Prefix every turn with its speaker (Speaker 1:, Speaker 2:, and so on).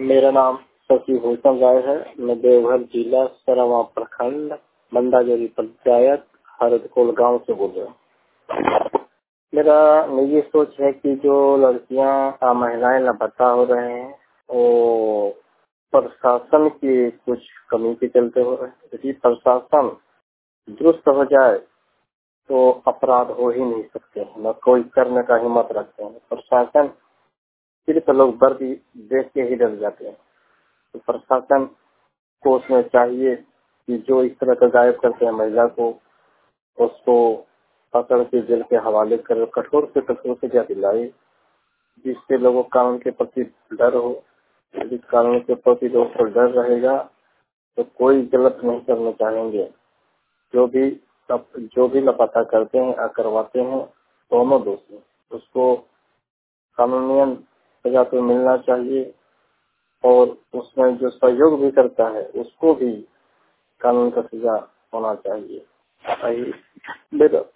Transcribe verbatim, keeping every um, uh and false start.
Speaker 1: मेरा नाम शशि भूषण राय है। मैं देवघर जिला सरावा प्रखंड मंदाजोरी पंचायत हरदकोल गांव से बोल रहा हूँ। मेरा निजी सोच है कि जो लड़कियां महिलाएं लापता हो रहे हैं वो प्रशासन की कुछ कमी के चलते हो रहे हैं। यदि प्रशासन दुरुस्त हो जाए तो अपराध हो ही नहीं सकते हैं, न कोई करने का हिम्मत रखते हैं। प्रशासन सिर्फ लोग वर्दी देख के ही डर जाते हैं। तो प्रशासन को उसमें चाहिए कि जो इस तरह का गायब करते हैं महिला को, उसको पकड़ के जेल के हवाले कर कठोर से कठोर सजा दिलाए, जिससे लोगों को कानून के प्रति डर हो। यदि कानून के प्रति लोगों को डर रहेगा तो कोई गलत नहीं करना चाहेंगे। जो भी जो भी लापता करते हैं या करवाते हैं दोनों दोषी, उसको कानूनी सजा तो मिलना चाहिए और उसमें जो सहयोग भी करता है उसको भी कानून का सजा होना चाहिए। मेरा